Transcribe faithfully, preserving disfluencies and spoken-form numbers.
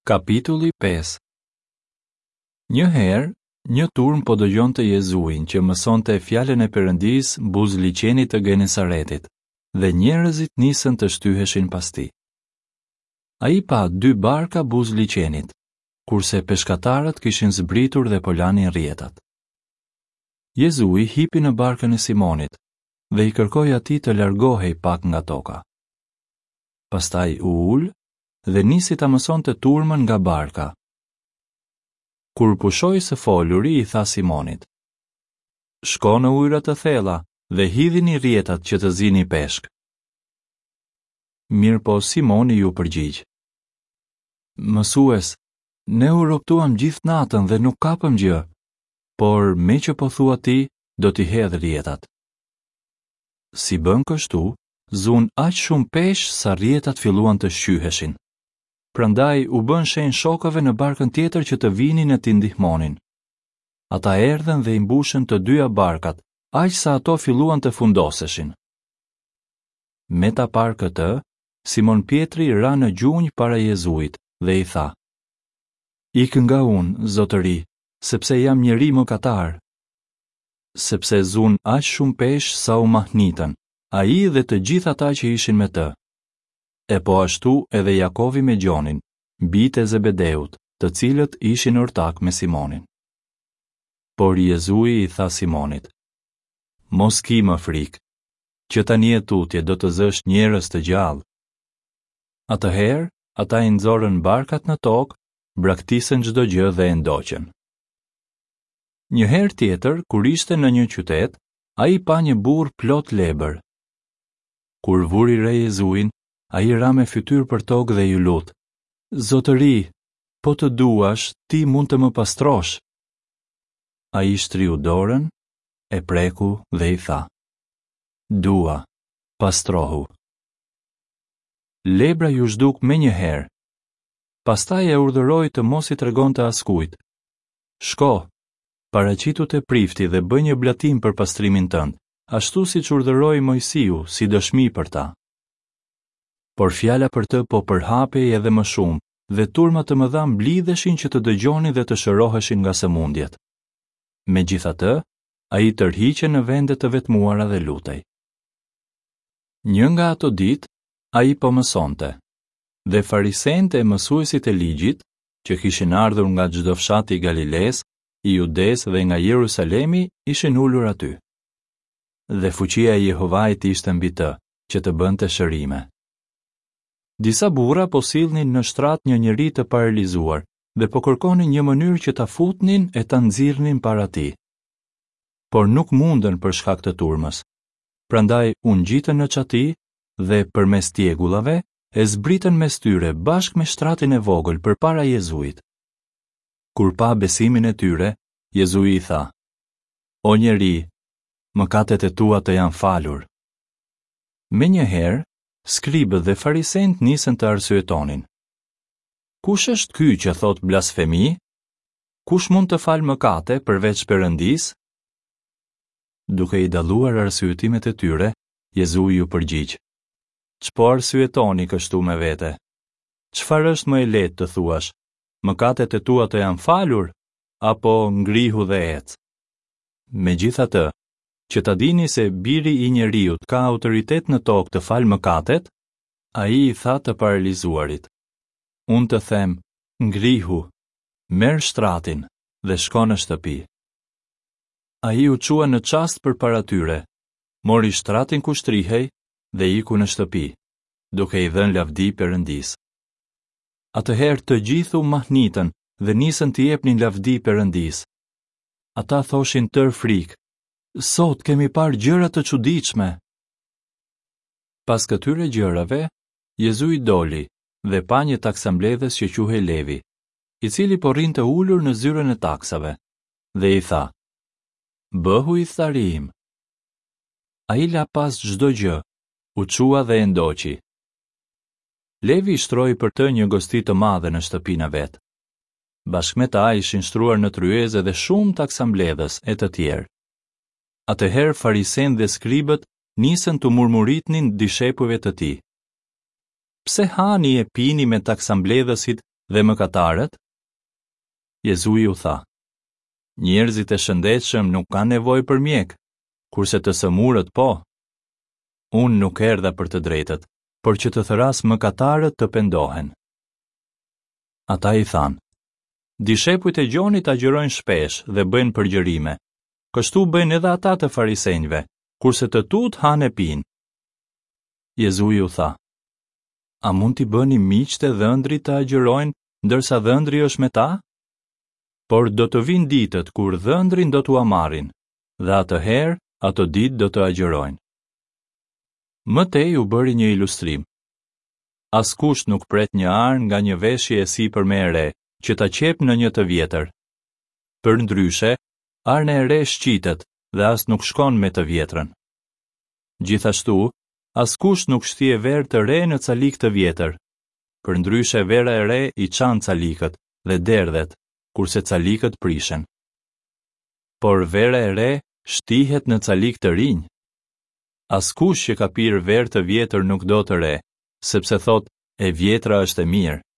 Kapitulli pesë. Një herë, një turm po dëgjonte Jezuin që mësonte fjalën e Perëndisë mbuz liçenit të Genesaretit, dhe njerëzit nisën të shtyheshin pas tij. Ai pa dy barka buz liçenit, kurse peshkatarët kishin zbritur dhe po lanin rrjetat. Jezui hipi në barkën e Simonit dhe i kërkoi atij të largohej pak nga toka. Pastaj u ul dhe nisi ta mësonte turmën nga barka. Kur pushoi së foluri, i tha Simonit: "Shko në ujëra të thella dhe hidhini rrjetat që të zini peshk." Mirëpo Simoni ju përgjigj: "Mësues, ne u rrobtuam gjithë natën dhe nuk kapëm gjë, por me që po thua ti, do t'i hedh rrjetat." Si bën kështu, zun aq shumë peshë sa rrjetat filluan të shqyheshin. Prandaj u bën shenjë shokëve në barkën tjetër që të vinin e t'i ndihmonin. Ata erdhen dhe i mbushën të dyja barkat, aq sa ato filluan të fundoseshin. Me ta parë këtë, Simon Pietri ra në gjunjë para Jezuit dhe i tha: "Ik nga unë, Zotëri, sepse jam njeri mëkatar." Sepse zun aq shumë peshë sa u mahnitën, ai dhe të gjithë ata që ishin me të. E po ashtu edhe Jakovi me Gjonin, bijtë e Zebedeut, të cilët ishin ortak me Simonin. Por Jezui i tha Simonit: "Mos ki më frikë, që tani e tutje do të zësh njerëz të gjallë." Atëherë, ata i nxorën barkat në tokë, braktisën çdo gjë dhe e ndoqën. Një herë tjetër, kur ishte në një qytet, ai pa një burr plot lebër. Kur vuri re Jezuin, ai ra me fytyrë për tokë dhe ju lut: "Zotëri, po të duash, ti mund të më pastrosh." Ai shtriu dorën, e preku dhe i tha: "Dua, pastrohu." Lebra ju zhduk me një herë. Pastaj e urdhëroi të mos i tregonte askujt: "Shko, paraqitu te prifti dhe bëj një blatim për pastrimin tënd, ashtu siç urdhëroi Mojsiu si dëshmi për ta." Por fjala për të po përhapej edhe më shumë, dhe turma të mëdha mblidheshin që të dëgjonin dhe të shëroheshin nga sëmundjet. Megjithatë, ai tërhiqe në vende të vetmuara dhe lutej. Një nga ato ditë, ai po mësonte, dhe farisenët e mësuesit e ligjit, që kishin ardhur nga çdo fshat i Galiles, i Judes dhe nga Jerusalemi, ishin ulur aty. Dhe fuqia e Jehovait ishte mbi të, që të bënte shërime. Disa burra po sillnin në shtrat një njeri të paralizuar dhe po kërkonin një mënyrë që ta futnin e ta nxirrnin para tij. Por nuk mundën për shkak të turmës. Prandaj u ngjitën në çati dhe përmes tjegullave e zbritën mes tyre bashkë me shtratin e vogël përpara Jezuit. Kur pa besimin e tyre, Jezui i tha: "O njeri, mëkatet e tua të janë falur." Menjëherë, skribët dhe farisenët nisën të arsyetonin: "Kush është ky që thot blasfemi? Kush mund të falë mëkate përveç Perëndisë?" Duke i dalluar arsyetimet e tyre, Jezui ju përgjigj: "Ç'po arsyetoni kështu me vete? Çfarë është më e lehtë të thuash? Mëkatet e tua të janë falur, apo ngrihu dhe ec? Megjithatë, që ta dini se biri i njeriut ka autoritet në tokë të falë mëkatet, ai i tha të paralizuarit: "Unë të them, ngrihu, merr shtratin dhe shko në shtëpi." Ai u çua në çast përpara tyre, mori shtratin ku shtrihej dhe iku në shtëpi, duke i dhënë lavdi Perëndisë. Atëherë të gjithë u mahnitën dhe nisën të jepnin lavdi Perëndisë. Ata thoshin tër frikë: "Sot kemi parë gjëra të çuditshme." Pas këtyre gjërave, Jezui doli dhe pa një taksambledhes që quhej Levi, i cili po rrinte ulur në zyrën e taksave, dhe i tha: "Bëhu i thari im." Ai la pas çdo gjë, u çua dhe e ndoqi. Levi shtroi për të një gosti të madhe në shtëpinë e vet. Bashkë me ta ishin shtruar në tryezë edhe shumë taksambledhës e të tjerë. Atëherë farisenë dhe skribët nisën të murmuritnin dishepujve të tij: "Pse hani e pini me taksambledhësit Dhe mëkatarët? Jezui u tha: Njerëzit e shëndetshëm nuk kanë nevojë për mjek, kurse të sëmurët po. Unë nuk erdha për të drejtët, por që të thëras mëkatarët të pendohen. Ata i thanë: Dishepujt e Gjonit agjërojnë shpesh dhe bëjnë përgjërime. Kështu bëjnë edhe ata të farisenjve, kurse të tut hanë e pinë. Jezui u tha: A mund t'i bëni miqtë e dhëndrit të agjërojnë, ndërsa dhëndri është me ta? Por do të vinë ditët kur dhëndrin do t'u marrin, dhe atëherë ato ditë do të agjërojnë. Mëtej u bëri një ilustrim. Askush nuk pret një arë nga një veshje e sipër me e re, që ta qep në një të vjetër. Për ndryshe, arën e re shqitet dhe as nuk shkon me të vjetrën. Gjithashtu, askush nuk shtje verë të re në calik të vjetër. Për ndryshe vera e re i çan calikët dhe derdhet, kurse calikët prishen. Por vera e re shtihet në calik të rinj. Askush që ka pirë verë të vjetër nuk do të re, sepse thot, e vjetra është e mirë.